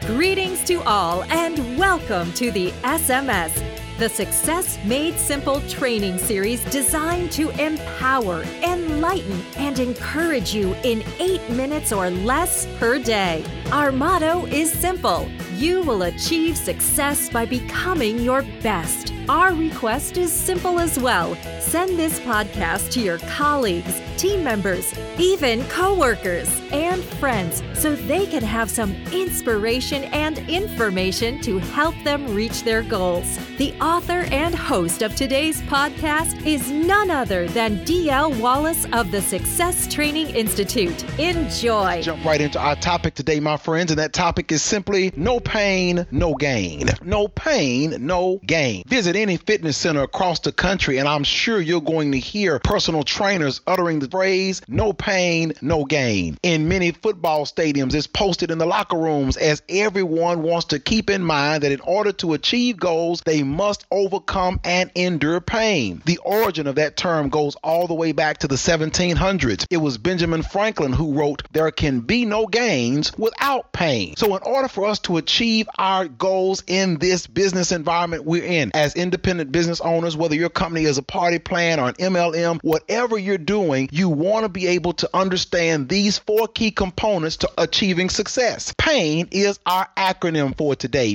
Greetings to all and welcome to the SMS, the Success Made Simple training series designed to empower, enlighten, and encourage you in 8 minutes or less per day. Our motto is simple: you will achieve success by becoming your best. Our request is simple as well. Send this podcast to your colleagues, team members, even coworkers and friends so they can have some inspiration and information to help them reach their goals. The author and host of today's podcast is none other than D.L. Wallace of the Success Training Institute. Enjoy. Jump right into our topic today, my friends, and that topic is simply no pain, no gain. No pain, no gain. Visit any fitness center across the country, and I'm sure you're going to hear personal trainers uttering the phrase, no pain, no gain. In many football stadiums, it's posted in the locker rooms as everyone wants to keep in mind that in order to achieve goals, they must overcome and endure pain. The origin of that term goes all the way back to the 1700s. It was Benjamin Franklin who wrote, "There can be no gains without pain." So in order for us to achieve our goals in this business environment we're in, as independent business owners, whether your company is a party plan or an MLM, whatever you're doing, you want to be able to understand these 4 key components to achieving success. PAIN is our acronym for today,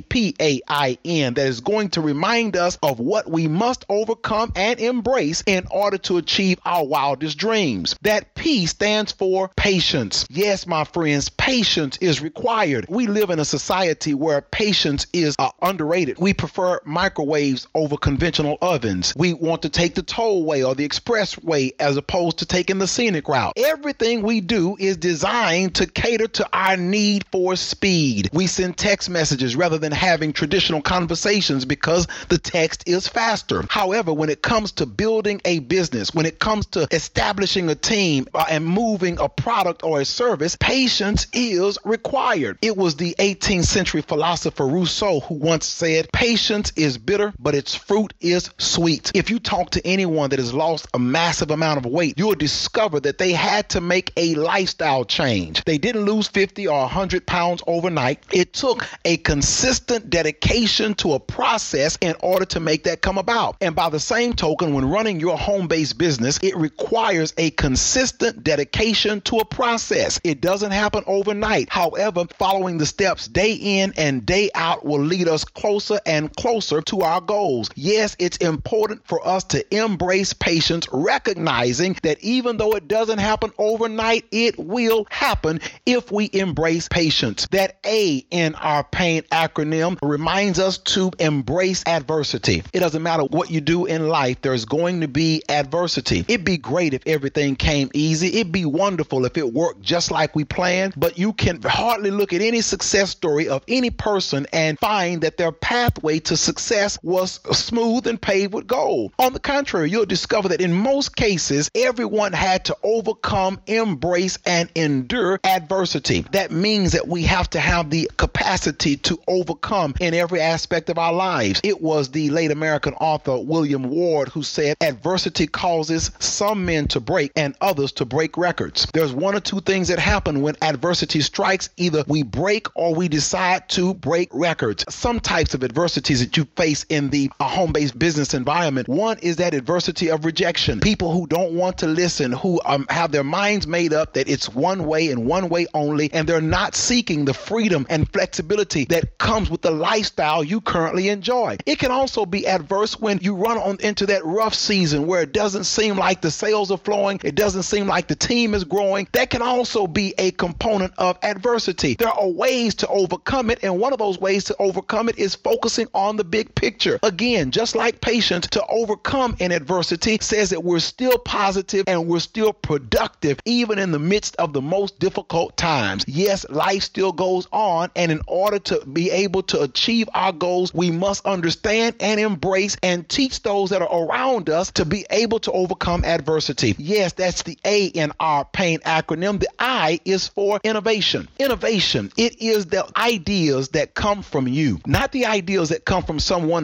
PAIN, that is going to remind us of what we must overcome and embrace in order to achieve our wildest dreams. That P stands for patience. Yes, my friends, patience is required. We live in a society where patience is underrated. We prefer microwaves over conventional ovens. We want to take the tollway or the expressway as opposed to taking the scenic route. Everything we do is designed to cater to our need for speed. We send text messages rather than having traditional conversations because the text is faster. However, when it comes to building a business, when it comes to establishing a team and moving a product or a service, patience is required. It was the 18th century philosopher Rousseau who once said, "Patience is bitter, but its fruit is sweet." If you talk to anyone that has lost a massive amount of weight, you'll discover that they had to make a lifestyle change. They didn't lose 50 or 100 pounds overnight. It took a consistent dedication to a process in order to make that come about. And by the same token, when running your home-based business, it requires a consistent dedication to a process. It doesn't happen overnight. However, following the steps day in and day out will lead us closer and closer to our goals. Yes, it's important for us to embrace patience, recognizing that even though it doesn't happen overnight, it will happen if we embrace patience. That A in our PAIN acronym reminds us to embrace adversity. It doesn't matter what you do in life, there's going to be adversity. It'd be great if everything came easy. It'd be wonderful if it worked just like we planned, but you can hardly look at any success story of any person and find that their pathway to success was smooth and paved with gold. On the contrary, you'll discover that in most cases, everyone had to overcome, embrace, and endure adversity. That means that we have to have the capacity to overcome in every aspect of our lives. It was the late American author William Ward who said, "Adversity causes some men to break and others to break records." There's one or two things that happen when adversity strikes. Either we break or we decide to break records. Some types of adversities that you face in the home-based business environment. One is that adversity of rejection. People who don't want to listen, who have their minds made up that it's one way and one way only, and they're not seeking the freedom and flexibility that comes with the lifestyle you currently enjoy. It can also be adverse when you run into that rough season where it doesn't seem like the sales are flowing, it doesn't seem like the team is growing. That can also be a component of adversity. There are ways to overcome it, and one of those ways to overcome it is focusing on the big picture. Again, just like patience, to overcome an adversity says that we're still positive and we're still productive even in the midst of the most difficult times. Yes, life still goes on, and in order to be able to achieve our goals, we must understand and embrace and teach those that are around us to be able to overcome adversity. Yes, that's the A in our PAIN acronym. The I is for innovation. Innovation, it is the ideas that come from you, not the ideas that come from someone else, not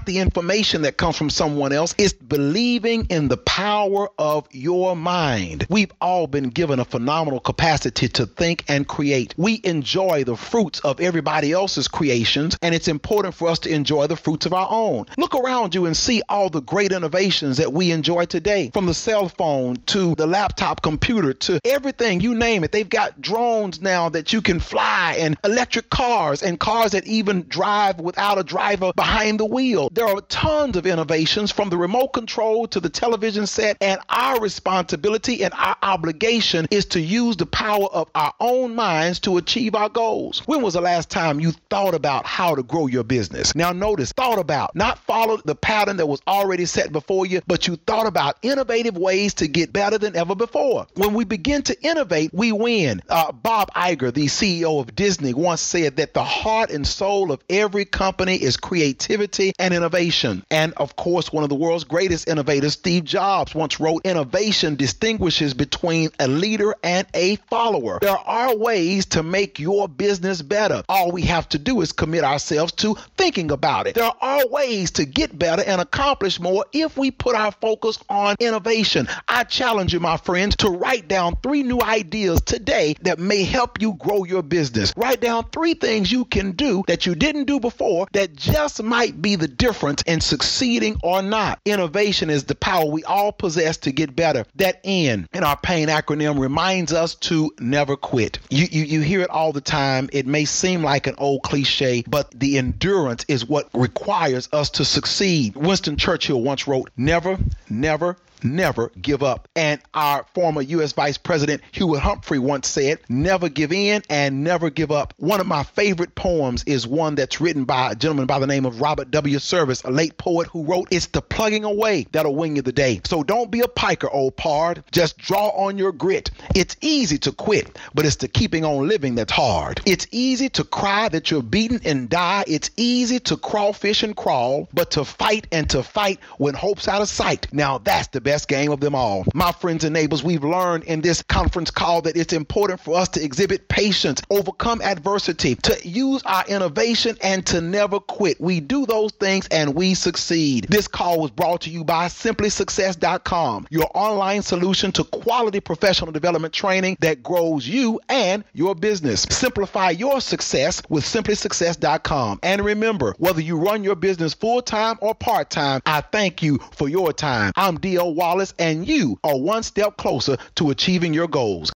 not the information that comes from someone else. It's believing in the power of your mind. We've all been given a phenomenal capacity to think and create. We enjoy the fruits of everybody else's creations, and it's important for us to enjoy the fruits of our own. Look around you and see all the great innovations that we enjoy today, from the cell phone to the laptop computer to everything, you name it. They've got drones now that you can fly, and electric cars, and cars that even drive without a driver behind the wheel. There are tons of innovations, from the remote control to the television set, and our responsibility and our obligation is to use the power of our own minds to achieve our goals. When was the last time you thought about how to grow your business? Now notice, thought about, not followed the pattern that was already set before you, but you thought about innovative ways to get better than ever before. When we begin to innovate, we win. Bob Iger, the CEO of Disney, once said that the heart and soul of every company is creativity and innovation. And of course, one of the world's greatest innovators, Steve Jobs, once wrote, "Innovation distinguishes between a leader and a follower." There are ways to make your business better. All we have to do is commit ourselves to thinking about it. There are ways to get better and accomplish more if we put our focus on innovation. I challenge you, my friends, to write down 3 new ideas today that may help you grow your business. Write down 3 things you can do that you didn't do before that just might be the difference in succeeding or not. Innovation is the power we all possess to get better. That N in our PAIN acronym reminds us to never quit. You hear it all the time. It may seem like an old cliche, but the endurance is what requires us to succeed. Winston Churchill once wrote, "Never, never, never give up." And our former U.S. Vice President Hewitt Humphrey once said, "Never give in and never give up." One of my favorite poems is one that's written by a gentleman by the name of Robert W. Service, a late poet, who wrote, "It's the plugging away that'll win you the day." So don't be a piker, old pard. Just draw on your grit. It's easy to quit, but it's the keeping on living that's hard. It's easy to cry that you're beaten and die. It's easy to crawfish and crawl, but to fight when hope's out of sight. Now that's the best game of them all. My friends and neighbors, we've learned in this conference call that it's important for us to exhibit patience, overcome adversity, to use our innovation, and to never quit. We do those things and we succeed. This call was brought to you by SimplySuccess.com, your online solution to quality professional development training that grows you and your business. Simplify your success with SimplySuccess.com. And remember, whether you run your business full-time or part-time, I thank you for your time. I'm D.L. Wallace, and you are one step closer to achieving your goals.